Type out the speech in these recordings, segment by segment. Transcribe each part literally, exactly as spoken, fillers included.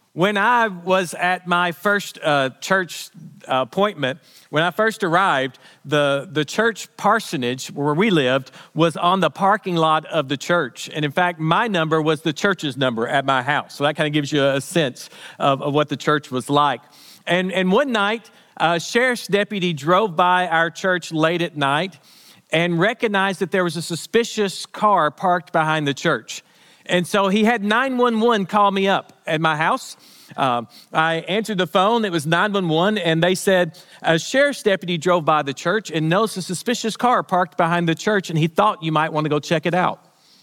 When I was at my first uh, church uh, appointment, when I first arrived, the, the church parsonage where we lived was on the parking lot of the church. And in fact, my number was the church's number at my house. So that kind of gives you a sense of, of what the church was like. And, and one night, a sheriff's deputy drove by our church late at night and recognized that there was a suspicious car parked behind the church. And so he had nine one one call me up at my house. Um, I answered the phone. It was nine one one, and they said a sheriff's deputy drove by the church and noticed a suspicious car parked behind the church, and he thought you might want to go check it out.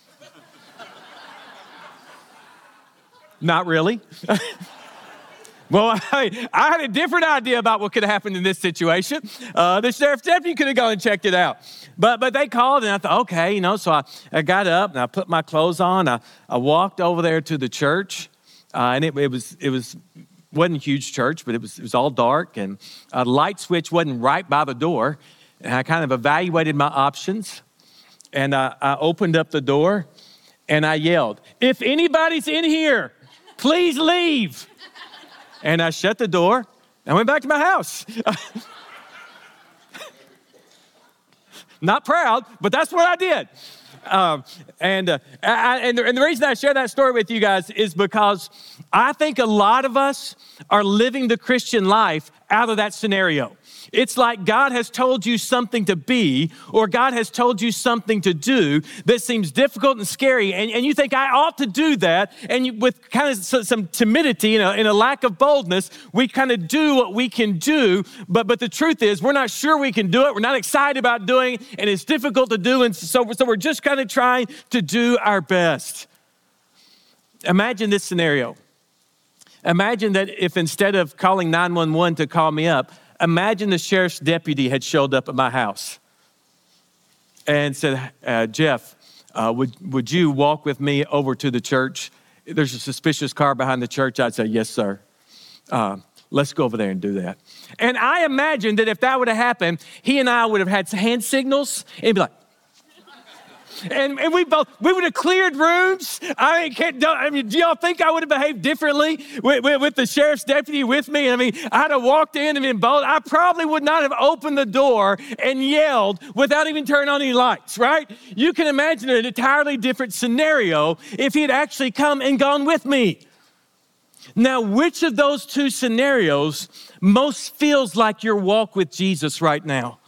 Not really. Well, I, I had a different idea about what could have happened in this situation. Uh, the sheriff's deputy could have gone and checked it out. But but they called, and I thought, okay, you know, so I, I got up, and I put my clothes on. I, I walked over there to the church, uh, and it, it was it was wasn't a huge church, but it was, it was all dark, and a light switch wasn't right by the door. And I kind of evaluated my options, and I, I opened up the door, and I yelled, "If anybody's in here, please leave." And I shut the door and I went back to my house. Not proud, but that's what I did. Um, and, uh, I, and, the, and the reason I share that story with you guys is because I think a lot of us are living the Christian life out of that scenario. It's like God has told you something to be, or God has told you something to do that seems difficult and scary, and, and you think, I ought to do that, and you, with kind of some timidity and a, and a lack of boldness, we kind of do what we can do, but, but the truth is, we're not sure we can do it, we're not excited about doing it, and it's difficult to do, and so, so we're just kind of trying to do our best. Imagine this scenario. Imagine that if instead of calling nine one one to call me up, imagine the sheriff's deputy had showed up at my house and said, uh, Jeff, uh, would, would you walk with me over to the church? There's a suspicious car behind the church. I'd say, yes, sir. Uh, let's go over there and do that. And I imagine that if that would have happened, he and I would have had hand signals and be like, And, and we both, we would have cleared rooms. I mean, can't, don't, I mean, do y'all think I would have behaved differently with, with, with the sheriff's deputy with me? I mean, I'd have walked in and been bold. I probably would not have opened the door and yelled without even turning on any lights, right? You can imagine an entirely different scenario if he had actually come and gone with me. Now, which of those two scenarios most feels like your walk with Jesus right now?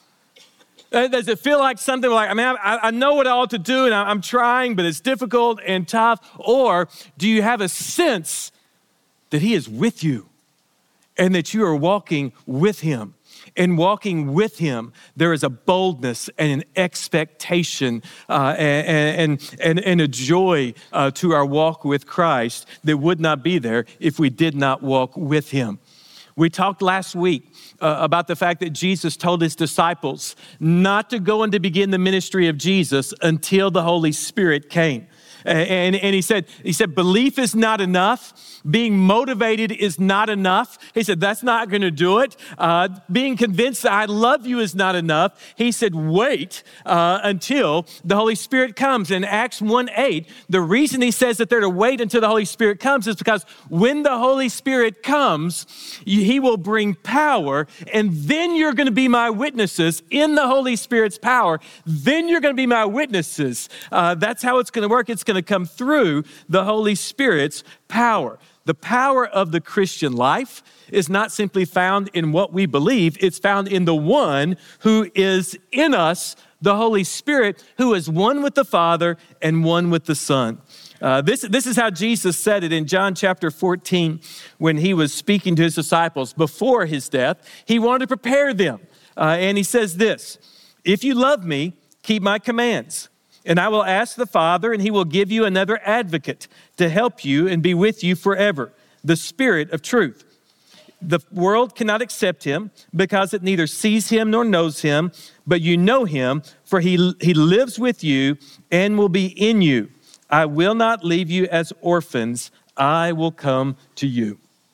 Does it feel like something like, I mean, I, I know what I ought to do and I'm trying, but it's difficult and tough? Or do you have a sense that he is with you and that you are walking with him? And walking with him, there is a boldness and an expectation uh, and, and, and, and a joy uh, to our walk with Christ that would not be there if we did not walk with him. We talked last week uh, about the fact that Jesus told his disciples not to go and to begin the ministry of Jesus until the Holy Spirit came. And, and he said, he said, belief is not enough. Being motivated is not enough. He said, that's not going to do it. Uh, being convinced that I love you is not enough. He said, wait uh, until the Holy Spirit comes. In Acts one eight, the reason he says that they're to wait until the Holy Spirit comes is because when the Holy Spirit comes, he will bring power, and then you're going to be my witnesses in the Holy Spirit's power. Then you're going to be my witnesses. Uh, that's how it's going to work. It's going to come through the Holy Spirit's power. The power of the Christian life is not simply found in what we believe. It's found in the one who is in us, the Holy Spirit, who is one with the Father and one with the Son. Uh, this, this is how Jesus said it in John chapter fourteen when he was speaking to his disciples before his death. He wanted to prepare them. Uh, and he says this, if you love me, keep my commands. And I will ask the Father, and he will give you another advocate to help you and be with you forever, the Spirit of truth. The world cannot accept him because it neither sees him nor knows him, but you know him, for he, he lives with you and will be in you. I will not leave you as orphans. I will come to you.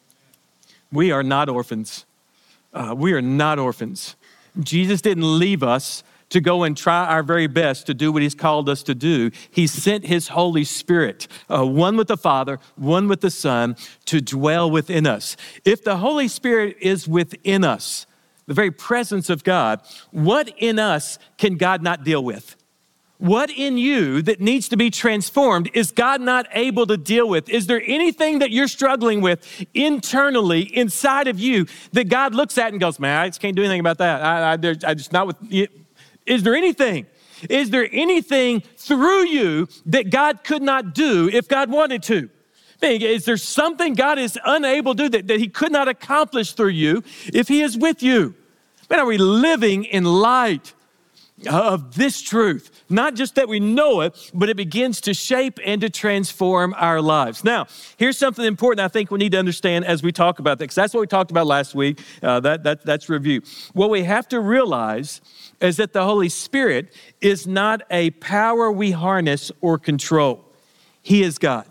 We are not orphans. Uh, we are not orphans. Jesus didn't leave us to go and try our very best to do what he's called us to do. He sent his Holy Spirit, uh, one with the Father, one with the Son, to dwell within us. If the Holy Spirit is within us, the very presence of God, what in us can God not deal with? What in you that needs to be transformed is God not able to deal with? Is there anything that you're struggling with internally inside of you that God looks at and goes, man, I just can't do anything about that. I, I, I just not with you. Is there anything? Is there anything through you that God could not do if God wanted to? Is there something God is unable to do that, that he could not accomplish through you if he is with you? Man, are we living in light of this truth? Not just that we know it, but it begins to shape and to transform our lives. Now, here's something important I think we need to understand as we talk about that, because that's what we talked about last week. Uh, that, that, that's review. What we have to realize is that the Holy Spirit is not a power we harness or control. He is God.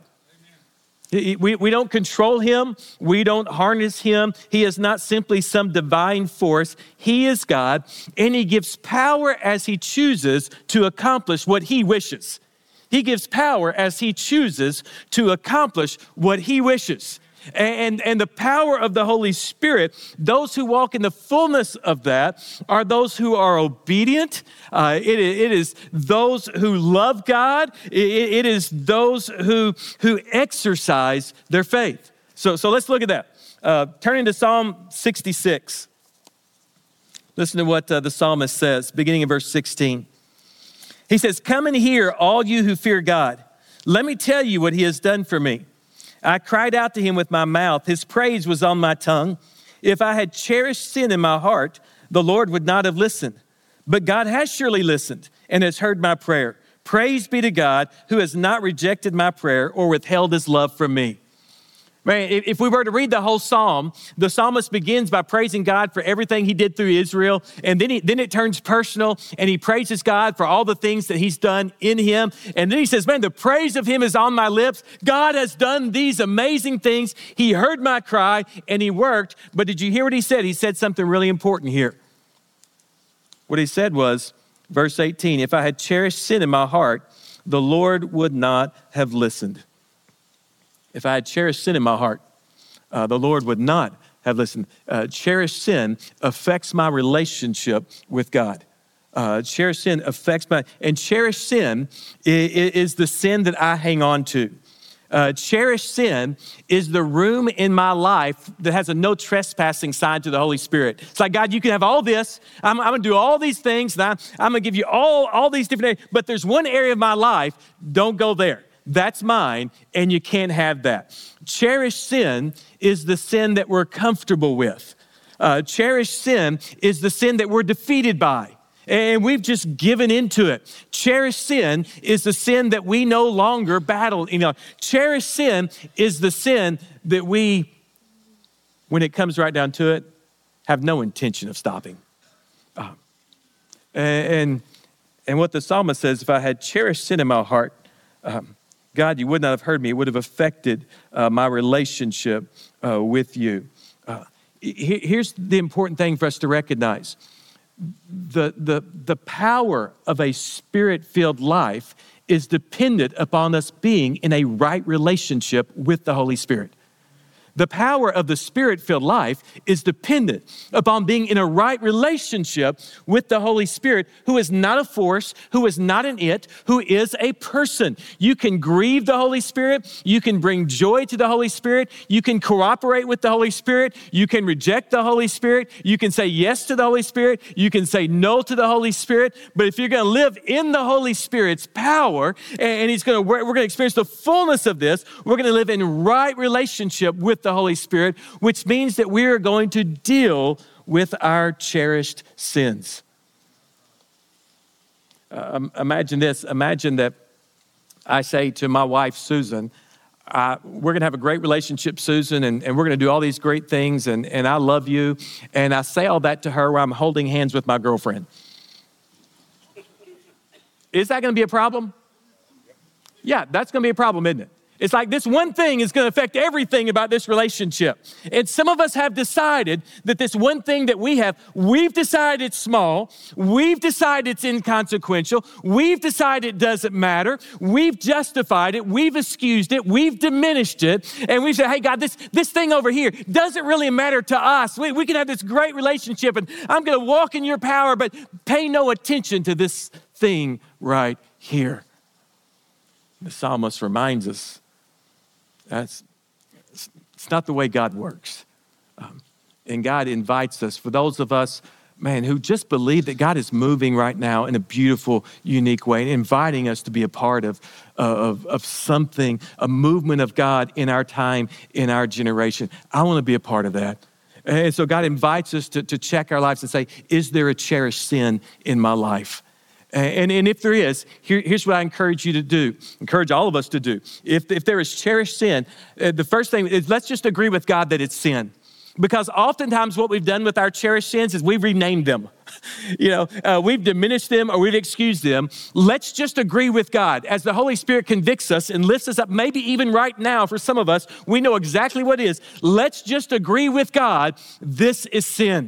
We, we don't control him. We don't harness him. He is not simply some divine force. He is God, and he gives power as he chooses to accomplish what he wishes. He gives power as he chooses to accomplish what he wishes. And, and the power of the Holy Spirit, those who walk in the fullness of that are those who are obedient. Uh, it, it is those who love God. It, it is those who, who exercise their faith. So, so let's look at that. Uh, turning to Psalm sixty-six. Listen to what uh, the psalmist says, beginning in verse sixteen. He says, "Come and hear, all you who fear God. Let me tell you what he has done for me. I cried out to him with my mouth. His praise was on my tongue. If I had cherished sin in my heart, the Lord would not have listened. But God has surely listened and has heard my prayer. Praise be to God who has not rejected my prayer or withheld his love from me." Man, if we were to read the whole psalm, the psalmist begins by praising God for everything he did through Israel. And then, he, then it turns personal and he praises God for all the things that he's done in him. And then he says, man, the praise of him is on my lips. God has done these amazing things. He heard my cry and he worked. But did you hear what he said? He said something really important here. What he said was, verse eighteen, "If I had cherished sin in my heart, the Lord would not have listened." If I had cherished sin in my heart, uh, the Lord would not have listened. Uh, cherished sin affects my relationship with God. Uh, cherished sin affects my, and cherished sin is, is the sin that I hang on to. Uh, cherished sin is the room in my life that has a no trespassing sign to the Holy Spirit. It's like, God, you can have all this. I'm, I'm gonna do all these things. And I, I'm gonna give you all, all these different areas, but there's one area of my life, don't go there. That's mine, and you can't have that. Cherished sin is the sin that we're comfortable with. Uh, cherished sin is the sin that we're defeated by, and we've just given into it. Cherished sin is the sin that we no longer battle. You know, cherished sin is the sin that we, when it comes right down to it, have no intention of stopping. Uh, and and what the psalmist says, if I had cherished sin in my heart, um, God, you would not have heard me. It would have affected uh, my relationship uh, with you. Uh, he, here's the important thing for us to recognize. The, the, the power of a spirit-filled life is dependent upon us being in a right relationship with the Holy Spirit. The power of the Spirit-filled life is dependent upon being in a right relationship with the Holy Spirit, who is not a force, who is not an it, who is a person. You can grieve the Holy Spirit. You can bring joy to the Holy Spirit. You can cooperate with the Holy Spirit. You can reject the Holy Spirit. You can say yes to the Holy Spirit. You can say no to the Holy Spirit. But if you're going to live in the Holy Spirit's power, and he's going to, we're going to experience the fullness of this, we're going to live in right relationship with the Holy Spirit, which means that we are going to deal with our cherished sins. Uh, imagine this. Imagine that I say to my wife, Susan, uh, we're going to have a great relationship, Susan, and, and we're going to do all these great things, and, and I love you. And I say all that to her while I'm holding hands with my girlfriend. Is that going to be a problem? Yeah, that's going to be a problem, isn't it? It's like this one thing is going to affect everything about this relationship. And some of us have decided that this one thing that we have, we've decided it's small. We've decided it's inconsequential. We've decided it doesn't matter. We've justified it. We've excused it. We've diminished it. And we've said, hey, God, this, this thing over here doesn't really matter to us. We, we can have this great relationship, and I'm going to walk in your power, but pay no attention to this thing right here. The psalmist reminds us that's it's not the way God works. Um, and God invites us, for those of us, man, who just believe that God is moving right now in a beautiful, unique way, and inviting us to be a part of, of, of something, a movement of God in our time, in our generation. I want to be a part of that. And so God invites us to, to check our lives and say, is there a cherished sin in my life? And, and if there is, here, here's what I encourage you to do, encourage all of us to do. If, if there is cherished sin, uh, the first thing is let's just agree with God that it's sin. Because oftentimes what we've done with our cherished sins is we've renamed them. You know, uh, we've diminished them or we've excused them. Let's just agree with God as the Holy Spirit convicts us and lifts us up. Maybe even right now for some of us, we know exactly what it is. Let's just agree with God, this is sin.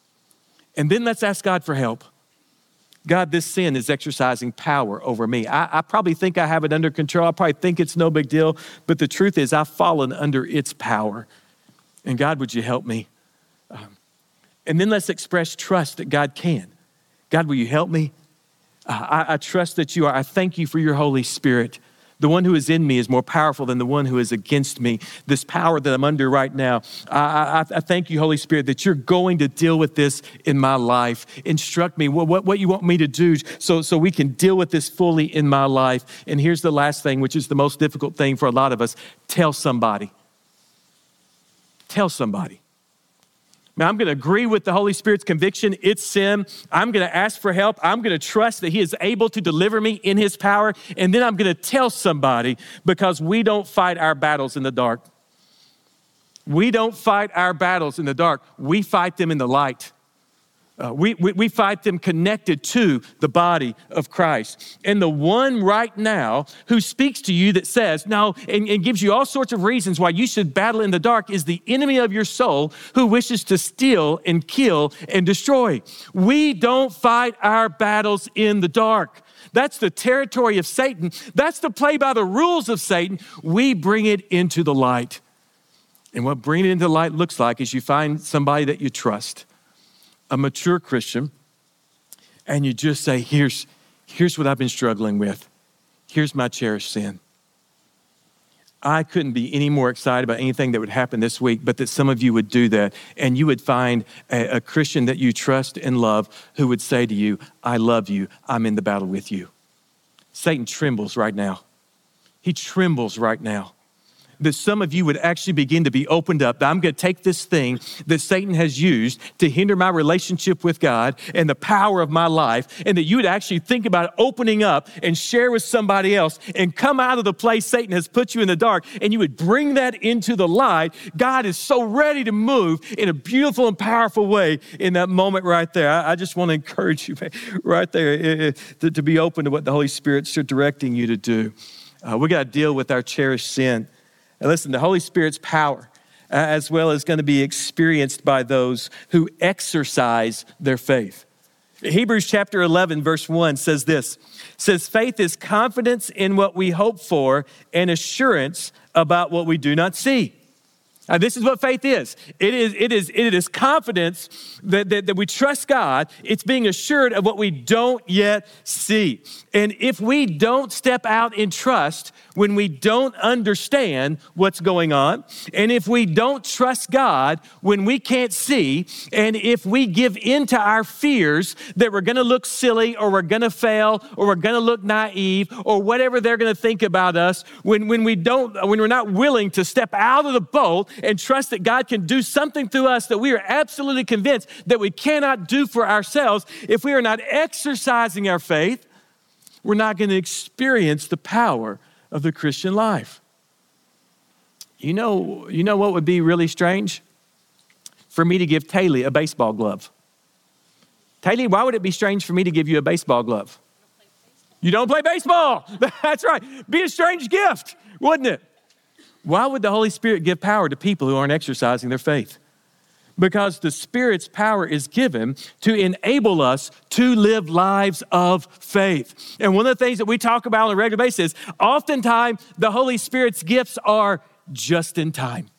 And then let's ask God for help. God, this sin is exercising power over me. I, I probably think I have it under control. I probably think it's no big deal. But the truth is I've fallen under its power. And God, would you help me? Um, and then let's express trust that God can. God, will you help me? Uh, I, I trust that you are. I thank you for your Holy Spirit. The one who is in me is more powerful than the one who is against me. This power that I'm under right now, I, I, I thank you, Holy Spirit, that you're going to deal with this in my life. Instruct me what, what, what you want me to do so, so we can deal with this fully in my life. And here's the last thing, which is the most difficult thing for a lot of us. Tell somebody. Tell somebody. Now, I'm going to agree with the Holy Spirit's conviction. It's sin. I'm going to ask for help. I'm going to trust that he is able to deliver me in his power. And then I'm going to tell somebody, because we don't fight our battles in the dark. We don't fight our battles in the dark. We fight them in the light. Uh, we, we, we fight them connected to the body of Christ. And the one right now who speaks to you that says, no, and, and gives you all sorts of reasons why you should battle in the dark is the enemy of your soul who wishes to steal and kill and destroy. We don't fight our battles in the dark. That's the territory of Satan. That's to play by the rules of Satan. We bring it into the light. And what bringing it into the light looks like is you find somebody that you trust, a mature Christian, and you just say, here's, here's what I've been struggling with. Here's my cherished sin. I couldn't be any more excited about anything that would happen this week, but that some of you would do that, and you would find a, a Christian that you trust and love who would say to you, I love you, I'm in the battle with you. Satan trembles right now. He trembles right now. That some of you would actually begin to be opened up. That I'm going to take this thing that Satan has used to hinder my relationship with God and the power of my life, and that you would actually think about opening up and share with somebody else and come out of the place Satan has put you in the dark, and you would bring that into the light. God is so ready to move in a beautiful and powerful way in that moment right there. I, I just want to encourage you right there to, to be open to what the Holy Spirit's directing you to do. Uh, we got to deal with our cherished sin. And listen, the Holy Spirit's power uh, as well is going to be experienced by those who exercise their faith. Hebrews chapter eleven, verse one says this, says, faith is confidence in what we hope for and assurance about what we do not see. Now, this is what faith is. It is, it is, it is confidence that, that, that we trust God. It's being assured of what we don't yet see. And if we don't step out in trust when we don't understand what's going on, and if we don't trust God when we can't see, and if we give in to our fears that we're going to look silly, or we're going to fail, or we're going to look naive, or whatever they're going to think about us, when, when we don't, when we're not willing to step out of the boat and trust that God can do something through us that we are absolutely convinced that we cannot do for ourselves, if we are not exercising our faith, we're not going to experience the power of the Christian life. You know, you know what would be really strange? For me to give Taylor a baseball glove. Taylor, why would it be strange for me to give you a baseball glove? You don't play baseball. That's right. Be a strange gift, wouldn't it? Why would the Holy Spirit give power to people who aren't exercising their faith? Because the Spirit's power is given to enable us to live lives of faith. And one of the things that we talk about on a regular basis, oftentimes the Holy Spirit's gifts are just in time.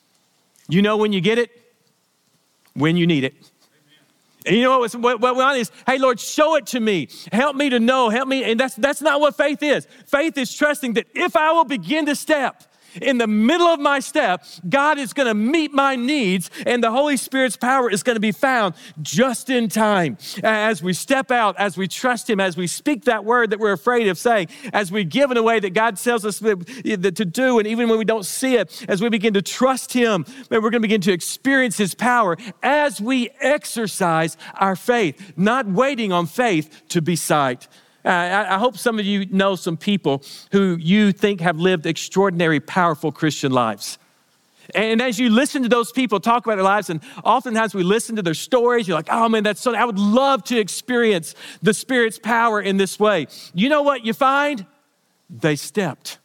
You know when you get it? When you need it. And you know what, what, what we want is, hey, Lord, show it to me. Help me to know, help me. And that's, that's not what faith is. Faith is trusting that if I will begin to step, in the middle of my step, God is going to meet my needs, and the Holy Spirit's power is going to be found just in time. As we step out, as we trust Him, as we speak that word that we're afraid of saying, as we give in a way that God tells us to do, and even when we don't see it, as we begin to trust Him, we're going to begin to experience His power as we exercise our faith, not waiting on faith to be sight. Uh, I, I hope some of you know some people who you think have lived extraordinary, powerful Christian lives. And as you listen to those people talk about their lives, and oftentimes we listen to their stories, you're like, oh man, that's so, I would love to experience the Spirit's power in this way. You know what you find? They stepped.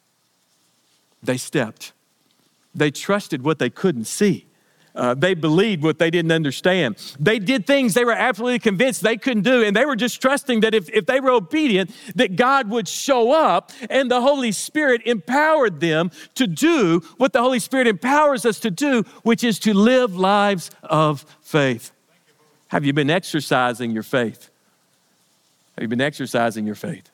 They stepped. They trusted what they couldn't see. Uh, they believed what they didn't understand. They did things they were absolutely convinced they couldn't do, and they were just trusting that if, if they were obedient, that God would show up, and the Holy Spirit empowered them to do what the Holy Spirit empowers us to do, which is to live lives of faith. Have you been exercising your faith? Have you been exercising your faith?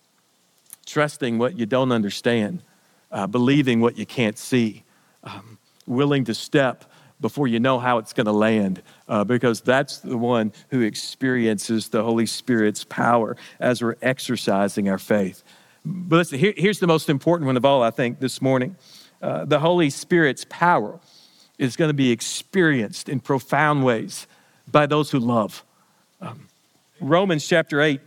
Trusting what you don't understand, uh, believing what you can't see, um, willing to step before you know how it's going to land, uh, because that's the one who experiences the Holy Spirit's power as we're exercising our faith. But listen, here, here's the most important one of all, I think, this morning. Uh, the Holy Spirit's power is going to be experienced in profound ways by those who love. Um, Romans chapter eight,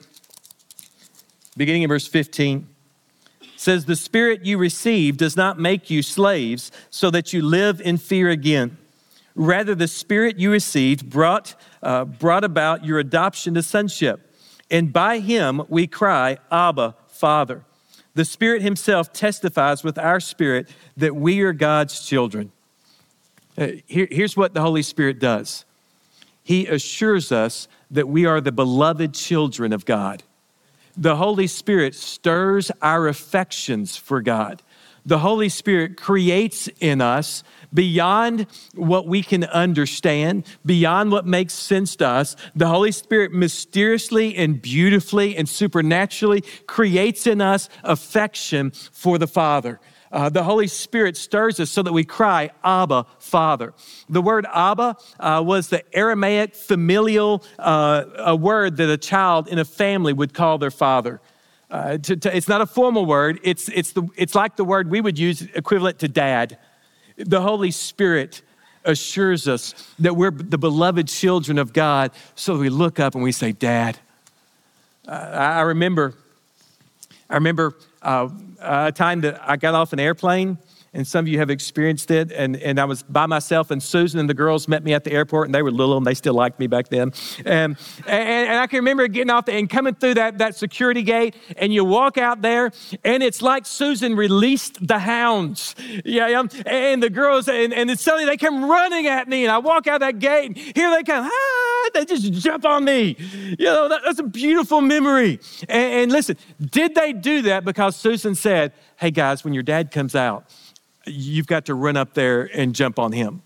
beginning in verse fifteen, says, "The Spirit you receive does not make you slaves so that you live in fear again. Rather, the Spirit you received brought, uh, brought about your adoption to sonship. And by Him we cry, Abba, Father. The Spirit Himself testifies with our spirit that we are God's children." Uh, here, here's what the Holy Spirit does. He assures us that we are the beloved children of God. The Holy Spirit stirs our affections for God. The Holy Spirit creates in us, beyond what we can understand, beyond what makes sense to us, the Holy Spirit mysteriously and beautifully and supernaturally creates in us affection for the Father. Uh, the Holy Spirit stirs us so that we cry, Abba, Father. The word Abba uh, was the Aramaic familial uh, a word that a child in a family would call their father. Uh, to, to, it's not a formal word. It's, it's, the, it's like the word we would use equivalent to dad. The Holy Spirit assures us that we're the beloved children of God, so we look up and we say, Dad. Uh, I remember, I remember uh, a time that I got off an airplane, and some of you have experienced it, and, and I was by myself, and Susan and the girls met me at the airport, and they were little, and they still liked me back then. And, and, and I can remember getting off there and coming through that, that security gate, and you walk out there, and it's like Susan released the hounds. Yeah, and the girls, and, and then suddenly they come running at me, and I walk out that gate, and here they come, ah, they just jump on me. You know, that, that's a beautiful memory. And, and listen, did they do that because Susan said, hey guys, when your dad comes out, you've got to run up there and jump on him?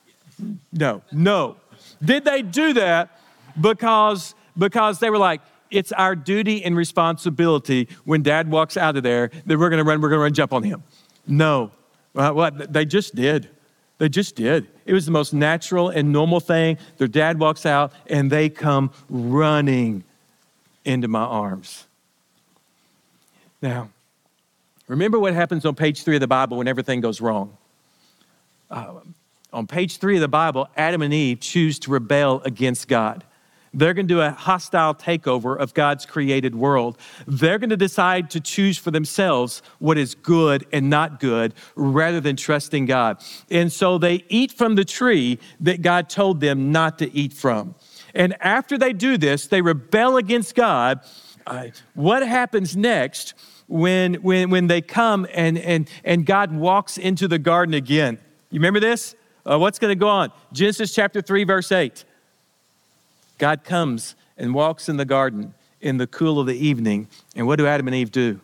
No, no. Did they do that because, because they were like, it's our duty and responsibility when dad walks out of there that we're going to run, we're going to run jump on him? No. Well, what? They just did. They just did. It was the most natural and normal thing. Their dad walks out and they come running into my arms. Now, remember what happens on page three of the Bible when everything goes wrong. Uh, on page three of the Bible, Adam and Eve choose to rebel against God. They're going to do a hostile takeover of God's created world. They're going to decide to choose for themselves what is good and not good rather than trusting God. And so they eat from the tree that God told them not to eat from. And after they do this, they rebel against God. Uh, what happens next when, when, when they come and, and, and God walks into the garden again. You remember this? Uh, what's going to go on? Genesis chapter three, verse eight. God comes and walks in the garden in the cool of the evening. And what do Adam and Eve do?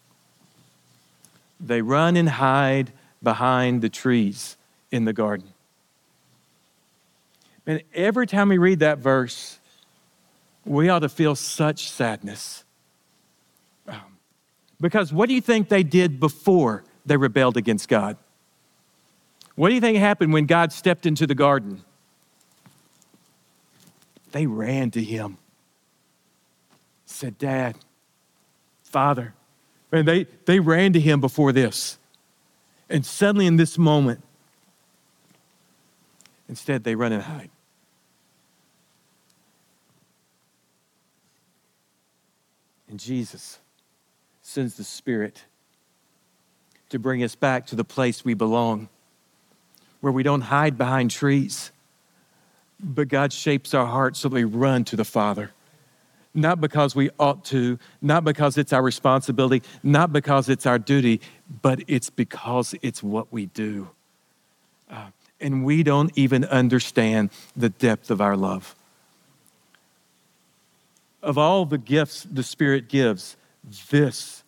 They run and hide behind the trees in the garden. And every time we read that verse, we ought to feel such sadness. Um, because what do you think they did before they rebelled against God? What do you think happened when God stepped into the garden? They ran to him. Said, Dad, Father. And they, they ran to him before this. And suddenly in this moment, instead they run and hide. And Jesus sends the Spirit to bring us back to the place we belong, where we don't hide behind trees, but God shapes our hearts so that we run to the Father. Not because we ought to, not because it's our responsibility, not because it's our duty, but it's because it's what we do. Uh, and we don't even understand the depth of our love. Of all the gifts the Spirit gives, this,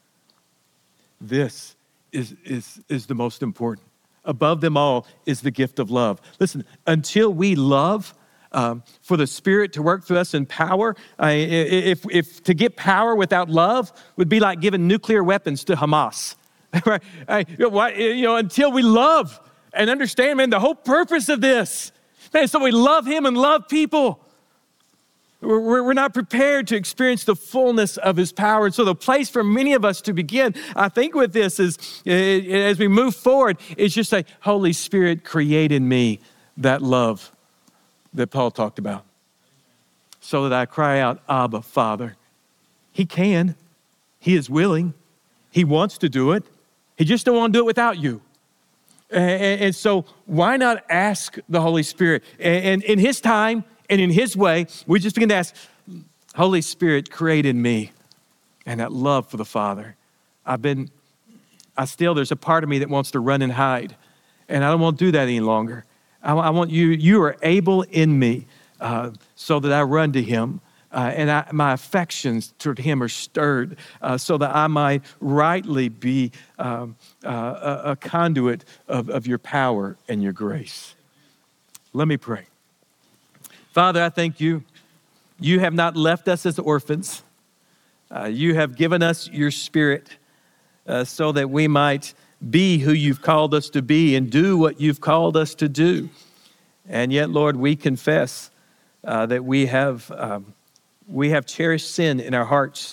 this is, is, is the most important. Above them all is the gift of love. Listen, until we love, Um, for the Spirit to work through us in power. Uh, if, if to get power without love would be like giving nuclear weapons to Hamas. Right? Uh, you, know, you know, until we love and understand, man, the whole purpose of this, man, so we love Him and love people. We're, we're not prepared to experience the fullness of His power. And so the place for many of us to begin, I think with this is, as we move forward, is just say, Holy Spirit, create in me that love that Paul talked about, so that I cry out, Abba, Father. He can. He is willing. He wants to do it. He just don't want to do it without you. And, and so why not ask the Holy Spirit? And, and in His time and in His way, we just begin to ask, Holy Spirit, create in me and that love for the Father. I've been, I still, there's a part of me that wants to run and hide, and I don't want to do that any longer. I, I want you, you are able in me uh, so that I run to Him. Uh, and I, my affections toward Him are stirred uh, so that I might rightly be um, uh, a, a conduit of, of your power and your grace. Let me pray. Father, I thank you. You have not left us as orphans. Uh, you have given us your Spirit uh, so that we might be who you've called us to be and do what you've called us to do. And yet, Lord, we confess uh, that we have um, we have cherished sin in our hearts.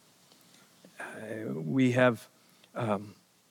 Uh, we have um,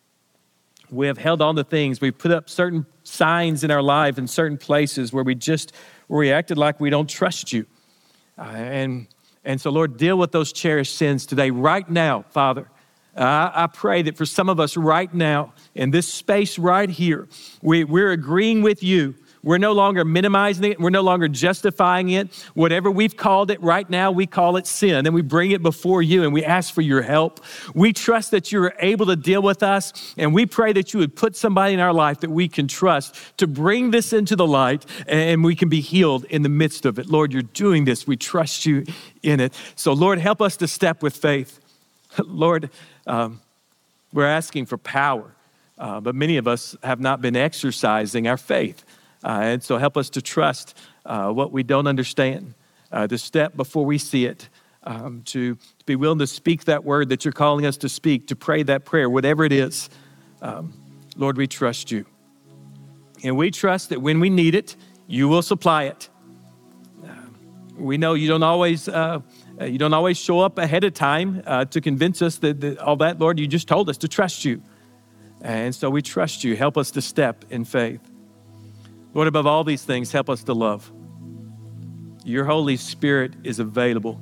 we have held on to things. We've put up certain signs in our life in certain places where we just where we acted like we don't trust you. Uh, and and so, Lord, deal with those cherished sins today, right now, Father. Uh, I pray that for some of us right now, in this space right here, we, we're agreeing with you. We're no longer minimizing it. We're no longer justifying it. Whatever we've called it right now, we call it sin. And we bring it before you and we ask for your help. We trust that you are able to deal with us. And we pray that you would put somebody in our life that we can trust to bring this into the light and we can be healed in the midst of it. Lord, you're doing this. We trust you in it. So Lord, help us to step with faith. Lord, um, we're asking for power, uh, but many of us have not been exercising our faith. Uh, and so help us to trust uh, what we don't understand, uh, to step before we see it, um, to, to be willing to speak that word that you're calling us to speak, to pray that prayer, whatever it is. Um, Lord, we trust you. And we trust that when we need it, you will supply it. Uh, we know you don't always uh, you don't always show up ahead of time uh, to convince us that, that all that, Lord, you just told us to trust you. And so we trust you. Help us to step in faith. Lord, above all these things, help us to love. Your Holy Spirit is available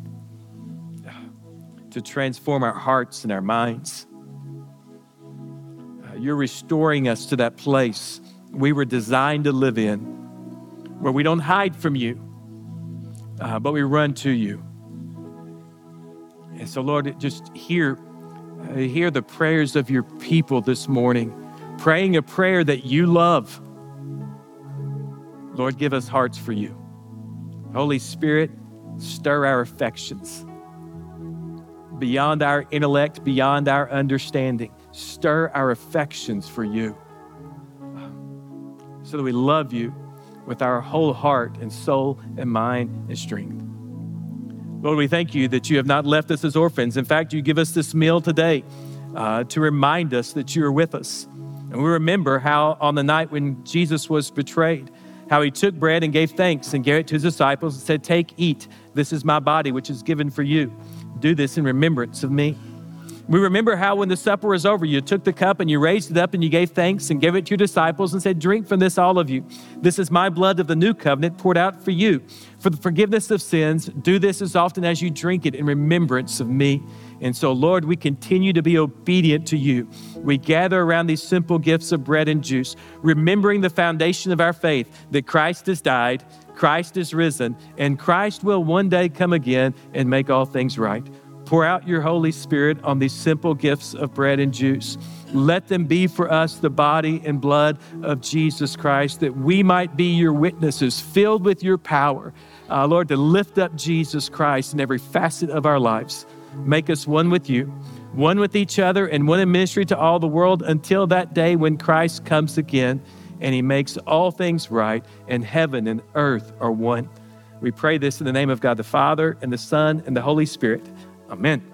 to transform our hearts and our minds. Uh, you're restoring us to that place we were designed to live in, where we don't hide from you, uh, but we run to you. And so, Lord, just here, Uh, hear the prayers of your people this morning, praying a prayer that you love. Lord, give us hearts for you. Holy Spirit, stir our affections beyond our intellect, beyond our understanding. Stir our affections for you so that we love you with our whole heart and soul and mind and strength. Lord, we thank you that you have not left us as orphans. In fact, you give us this meal today uh, to remind us that you are with us. And we remember how on the night when Jesus was betrayed, how he took bread and gave thanks and gave it to his disciples and said, take, eat. This is my body, which is given for you. Do this in remembrance of me. We remember how when the supper was over, you took the cup and you raised it up and you gave thanks and gave it to your disciples and said, drink from this, all of you. This is my blood of the new covenant poured out for you. For the forgiveness of sins, do this as often as you drink it in remembrance of me. And so, Lord, we continue to be obedient to you. We gather around these simple gifts of bread and juice, remembering the foundation of our faith, that Christ has died, Christ is risen, and Christ will one day come again and make all things right. Pour out your Holy Spirit on these simple gifts of bread and juice. Let them be for us the body and blood of Jesus Christ, that we might be your witnesses, filled with your power, uh, Lord, to lift up Jesus Christ in every facet of our lives. Make us one with you, one with each other, and one in ministry to all the world until that day when Christ comes again and he makes all things right and heaven and earth are one. We pray this in the name of God the Father and the Son and the Holy Spirit. Amen.